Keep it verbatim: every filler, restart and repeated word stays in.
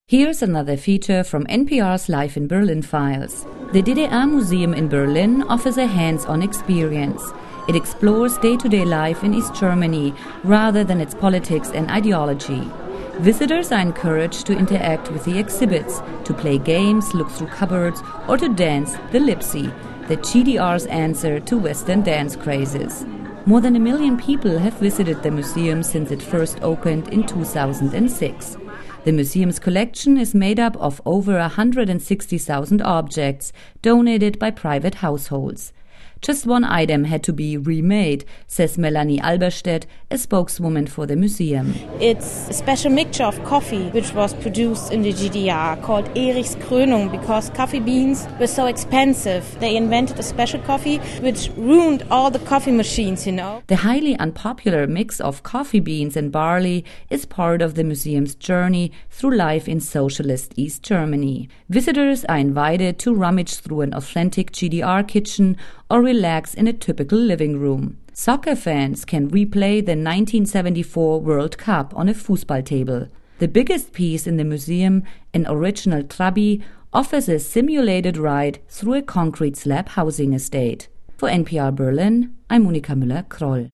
Here's another feature from N P R's Life in Berlin files. The D D R Museum in Berlin offers a hands-on experience. It explores day-to-day life in East Germany rather than its politics and ideology. Visitors are encouraged to interact with the exhibits, to play games, look through cupboards, or to dance the Lipsi, the G D R's answer to Western dance crazes. More than a million people have visited the museum since it first opened in two thousand six. The museum's collection is made up of over one hundred sixty thousand objects donated by private households. Just one item had to be remade, says Melanie Alberstedt, a spokeswoman for the museum. It's a special mixture of coffee which was produced in the G D R called Erichs Krönung because coffee beans were so expensive. They invented a special coffee which ruined all the coffee machines, you know. The highly unpopular mix of coffee beans and barley is part of the museum's journey through life in socialist East Germany. Visitors are invited to rummage through an authentic G D R kitchen or relax in a typical living room. Soccer fans can replay the nineteen seventy-four World Cup on a Fußballtable. The biggest piece in the museum, an original Trabi, offers a simulated ride through a concrete slab housing estate. For N P R Berlin, I'm Monika Müller-Kroll.